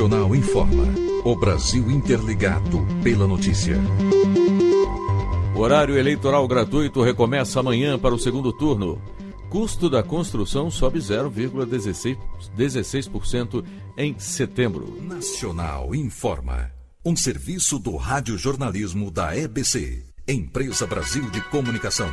Nacional informa. O Brasil interligado pela notícia. O horário eleitoral gratuito recomeça amanhã para o segundo turno. Custo da construção sobe 0,16% em setembro. Nacional informa. Um serviço do radiojornalismo da EBC, Empresa Brasil de Comunicação.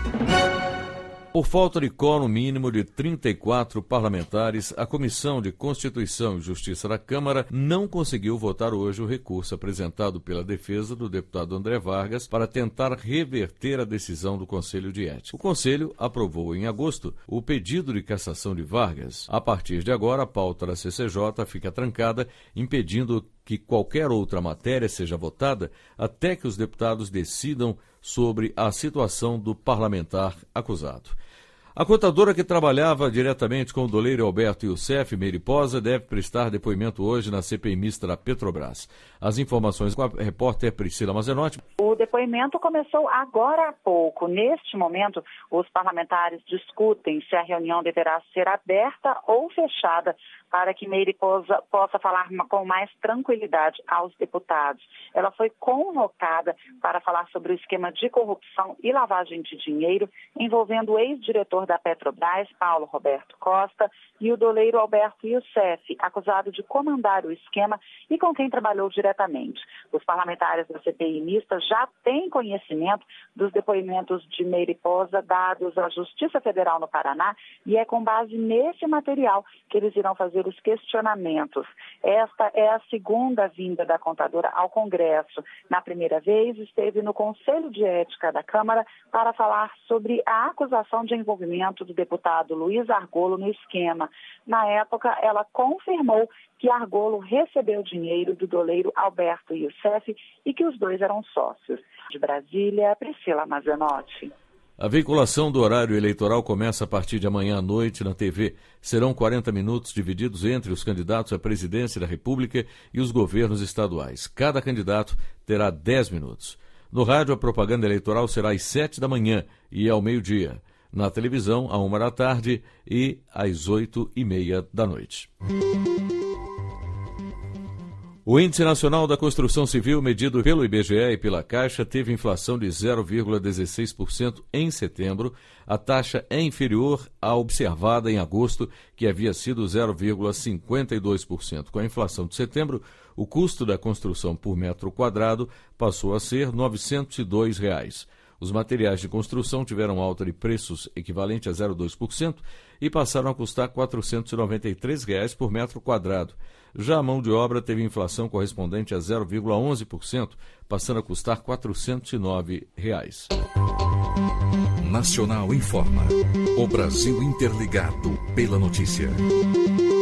Por falta de quórum mínimo de 34 parlamentares, a Comissão de Constituição e Justiça da Câmara não conseguiu votar hoje o recurso apresentado pela defesa do deputado André Vargas para tentar reverter a decisão do Conselho de Ética. O Conselho aprovou em agosto o pedido de cassação de Vargas. A partir de agora, a pauta da CCJ fica trancada, impedindo que qualquer outra matéria seja votada até que os deputados decidam sobre a situação do parlamentar acusado. A contadora que trabalhava diretamente com o doleiro Alberto Youssef, Meire Posa, deve prestar depoimento hoje na CPI mista da Petrobras. As informações com a repórter Priscila Mazenotti. O depoimento começou agora há pouco. Neste momento, os parlamentares discutem se a reunião deverá ser aberta ou fechada para que Meire Posa possa falar com mais tranquilidade aos deputados. Ela foi convocada para falar sobre o esquema de corrupção e lavagem de dinheiro envolvendo o ex-diretor da Petrobras, Paulo Roberto Costa, e o doleiro Alberto Youssef, acusado de comandar o esquema e com quem trabalhou diretamente. Os parlamentares da CPI mista já têm conhecimento dos depoimentos de Meire Posa dados à Justiça Federal no Paraná e é com base nesse material que eles irão fazer os questionamentos. Esta é a segunda vinda da contadora ao Congresso. Na primeira vez, esteve no Conselho de Ética da Câmara para falar sobre a acusação de envolvimento do deputado Luiz Argolo no esquema. Na época, ela confirmou que Argolo recebeu dinheiro do doleiro Alberto Youssef e que os dois eram sócios. De Brasília, Priscila Mazenotti. A veiculação do horário eleitoral começa a partir de amanhã à noite na TV. Serão 40 minutos divididos entre os candidatos à presidência da República e os governos estaduais. Cada candidato terá 10 minutos. No rádio, a propaganda eleitoral será às 7 da manhã e ao meio-dia. Na televisão, à 1 da tarde e às 8h30 da noite. O Índice Nacional da Construção Civil, medido pelo IBGE e pela Caixa, teve inflação de 0,16% em setembro. A taxa é inferior à observada em agosto, que havia sido 0,52%. Com a inflação de setembro, o custo da construção por metro quadrado passou a ser R$ 902. Os materiais de construção tiveram alta de preços equivalente a 0,2% e passaram a custar R$ 493 por metro quadrado. Já a mão de obra teve inflação correspondente a 0,11%, passando a custar R$ 409. Nacional informa. O Brasil interligado pela notícia.